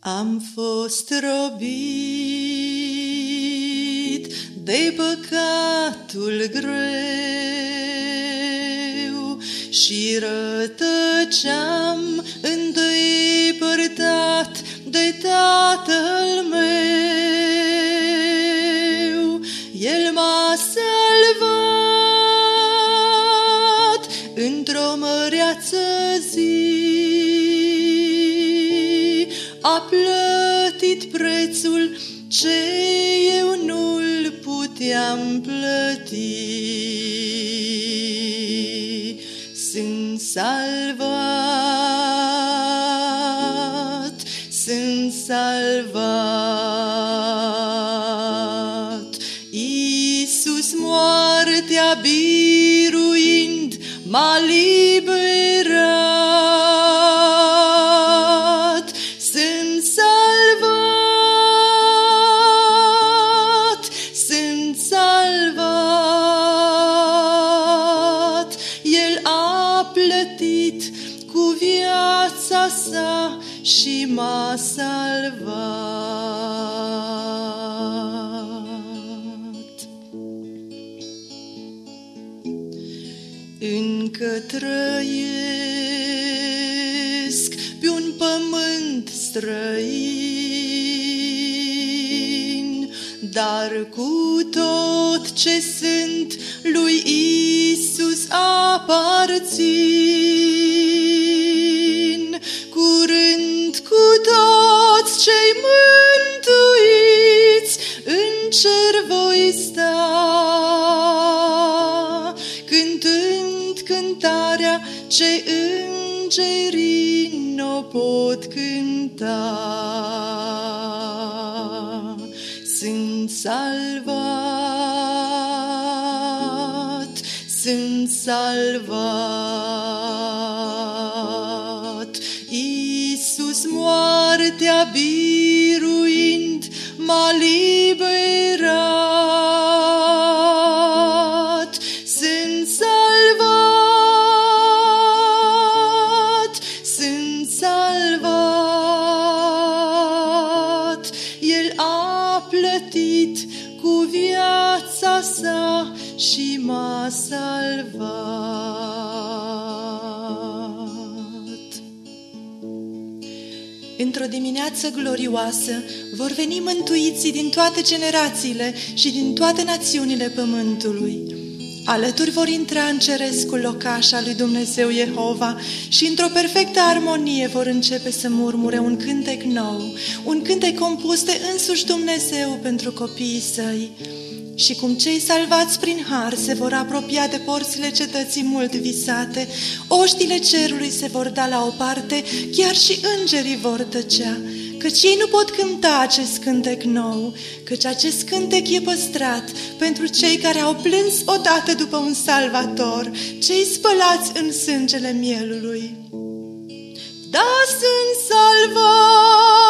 Am fost robit de păcatul greu și rătăceam îndepărtat de Tatăl meu. El m-a salvat într-o măreață zi, a plătit prețul ce eu nu-l puteam plăti. Sunt salvat, sunt salvat. Iisus moartea biruind m-a liberat. Sunt salvat, sunt salvat. El a plătit cu viața sa și m-a salvat. Încă trăiesc pe un pământ străin, dar cu tot ce sunt lui Iisus aparțin. Curând cu toți cei mântuiți în cer voi sta, cântând cântarea ce îngerii n-o pot cânta. Sunt salvat, sunt salvat. Iisus moartea biruind m-a liberat. Sunt salvat, sunt salvat. El a plătit cu viața sa și m-a salvat. Într-o dimineață glorioasă vor veni mântuiții din toate generațiile și din toate națiunile pământului. Alături vor intra în cerescul locaș al lui Dumnezeu Jehova și într-o perfectă armonie vor începe să murmure un cântec nou, un cântec compus de însuși Dumnezeu pentru copiii săi. Și cum cei salvați prin har se vor apropia de porțile cetății mult visate, oștile cerului se vor da la o parte, chiar și îngerii vor tăcea, căci ei nu pot cânta acest cântec nou, căci acest cântec e păstrat pentru cei care au plâns odată după un salvator, cei spălați în sângele mielului. Da, sunt salvat!